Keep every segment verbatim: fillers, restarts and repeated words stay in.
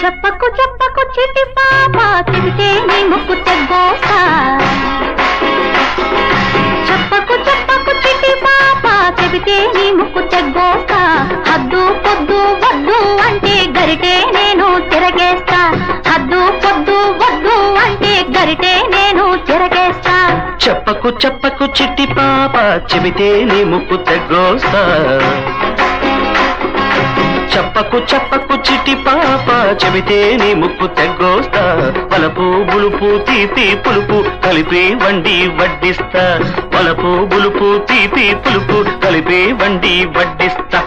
చెప్పకు చెప్పకు చిటి పాప చెబితే నీ ముక్కు తెగ్గోస్తా చెప్పకు చెప్పకు చిటి పాప చెబితే నీ ముక్కు తెగ్గోస్తా హద్దు పొద్దు వద్దు అంటే గరిటే నేను తిరగేస్తా హద్దు పొద్దు వద్దు అంటే గరిటే నేను తిరగేస్తా చెప్పకు చెప్పకు చిట్టి పాప చెబితే నీ ముక్కు తెగ్గోస్తా చెప్పకు చెప్పకు చిట్టి పాప చెబితే నీ ముక్కు తెగ్గోస్తా వలపు బులుపు తీపి పులుపు కలిపి వండి వడ్డిస్తా వలపు బులుపు తీపి పులుపు కలిపి వండి వడ్డిస్తా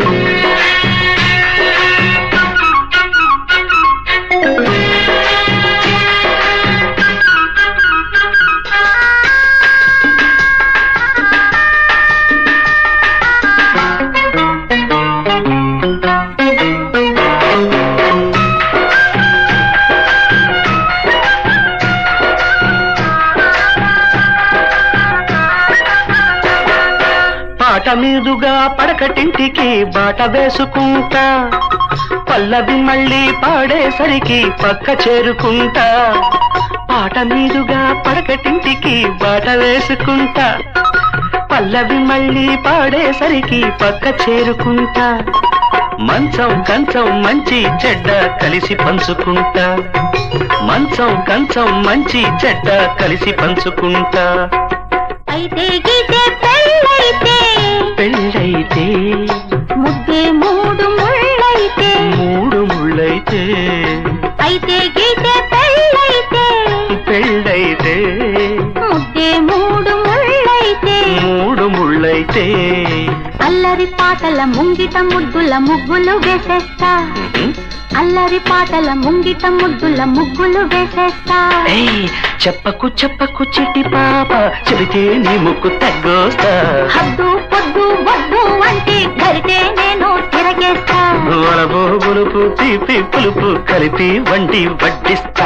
పాట మీదుగా పడకటింటికి బాట వేసుకుంటా పల్లవి మళ్ళీ పాడేసరికి పక్క చేరుకుంటా పాట మీదుగా పడకటింటికి బాట వేసుకుంటా పల్లవి మళ్ళీ పాడేసరికి పక్క చేరుకుంటా మంచం కంచం మంచి చెడ్డ కలిసి పంచుకుంటా మంచం కంచం మంచి చెడ్డ కలిసి పంచుకుంటా అయితే గీతే పెళ్ళైతే పెళ్ళైతే ముద్దే మూడు ముళ్ళైతే మూడు ముళ్ళైతే అయితే గీతే పెళ్ళైతే పెళ్ళైతే ముద్దే మూడు ముళ్ళైతే మూడు ముళ్ళైతే అల్లరి పాటల ముంగిట ముద్దుల ముగ్గులు వేసేస్తా అల్లరి పాటల ముంగిట ముద్దుల ముగ్గులు వేసేస్తా ఏయ్ చెప్పకు చెప్పకు చిట్టి పాప చెబితే నీ ముక్కు తగ్గోస్తా హద్దు పొద్దు వద్దు అంటే గరిటే నేను తిరగేస్తా వలపు బులుపు తీపి పులుపు కలిపి వండి వడ్డిస్తా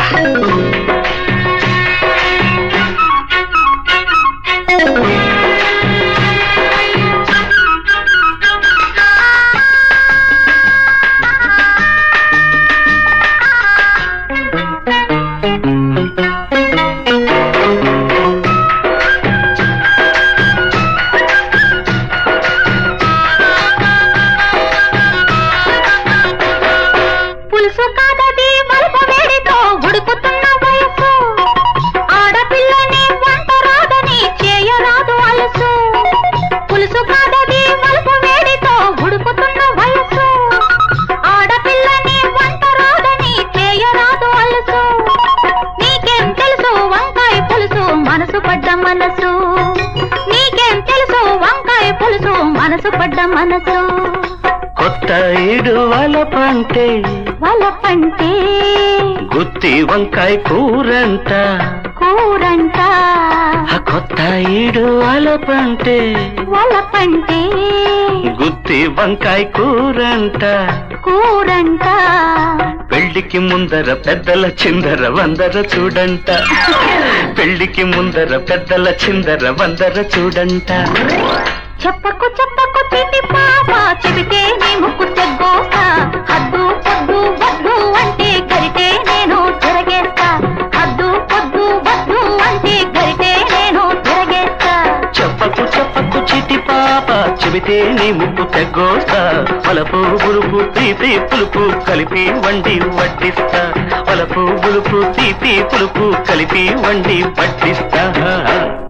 పులుసు కాదది వలప వేడితో ఉడుకుతున్న వయసు ఆడపిల్లని వంట రాదని చేయరాదు అలసు పులుసు కాదది వలప వేడితో ఉడుకుతున్న వయసు ఆడపిల్లని వంట రాదని చేయరాదు అలసు నీకేం తెలుసు వంకాయ పులుసు మనసు పడ్డ మనసు నీకేం తెలుసు వంకాయ పులుసు మనసు పడ్డ మనసు కొత్త ఈడు వలపంటే వలపంటే గుత్తి వంకాయ కూరంట కూరంట ఆ కొత్త ఈడు వలపంటే వలపంటే గుత్తి వంకాయ కూరంట కూరంట పెళ్లికి ముందర పెద్దల చిందర వందర చూడంట పెళ్లికి ముందర పెద్దల చిందర వందర చూడంట చెప్పకు చెప్పకు చిటి పాప చెబితే నీ ముక్కు తెగ్గోస్తా హద్దు పొద్దు వద్దు అంటే గరిటే నేను తిరగేస్తా హద్దు పొద్దు వద్దు అంటే గరిటే నేను తిరగేస్తా చెప్పకు చెప్పకు చిటి పాప చెబితే నీ ముక్కు తెగ్గోస్తా వలపు బులుపు తీపి పులుపు కలిపి వండి వడ్డిస్తా వలపు బులుపు తీపి పులుపు కలిపి వండి వడ్డిస్తా